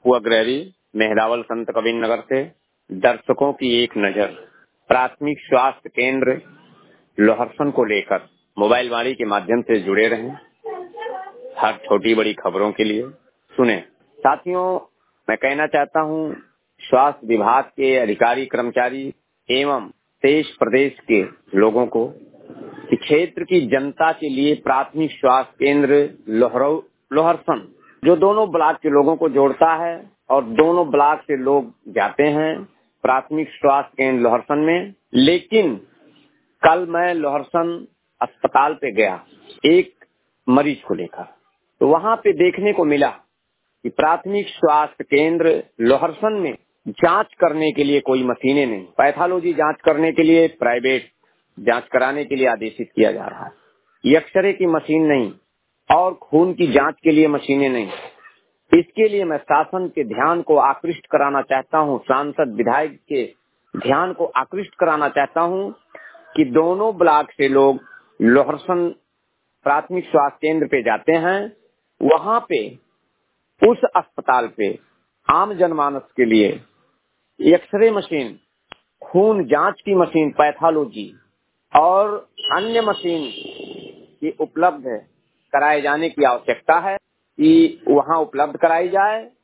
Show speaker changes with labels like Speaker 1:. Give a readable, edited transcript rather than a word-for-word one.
Speaker 1: पप्पू अग्रहरी, मेहरावल संत कबीर नगर से। दर्शकों की एक नजर प्राथमिक स्वास्थ्य केंद्र लोहरसन को लेकर मोबाइल वाणी के माध्यम से जुड़े रहें। हर छोटी बड़ी खबरों के लिए सुने। साथियों, मैं कहना चाहता हूं, स्वास्थ्य विभाग के अधिकारी कर्मचारी एवं देश प्रदेश के लोगों को कि क्षेत्र की जनता के लिए प्राथमिक स्वास्थ्य केंद्र लोहरसन जो दोनों ब्लॉक के लोगों को जोड़ता है और दोनों ब्लॉक से लोग जाते हैं प्राथमिक स्वास्थ्य केंद्र लोहरसन में। लेकिन कल मैं लोहरसन अस्पताल पे गया एक मरीज को लेकर, तो वहां पे देखने को मिला कि प्राथमिक स्वास्थ्य केंद्र लोहरसन में जांच करने के लिए कोई मशीनें नहीं। पैथोलॉजी जांच करने के लिए प्राइवेट जांच कराने के लिए आदेशित किया जा रहा है। एक्सरे की मशीन नहीं और खून की जांच के लिए मशीनें नहीं। इसके लिए मैं शासन के ध्यान को आकृष्ट कराना चाहता हूं, सांसद विधायक के ध्यान को आकृष्ट कराना चाहता हूं कि दोनों ब्लॉक से लोग लोहरसन प्राथमिक स्वास्थ्य केंद्र पे जाते हैं। वहां पे उस अस्पताल पे आम जनमानस के लिए एक्सरे मशीन, खून जांच की मशीन, पैथोलॉजी और अन्य मशीन की उपलब्ध कराए जाने की आवश्यकता है कि वहां उपलब्ध कराई जाए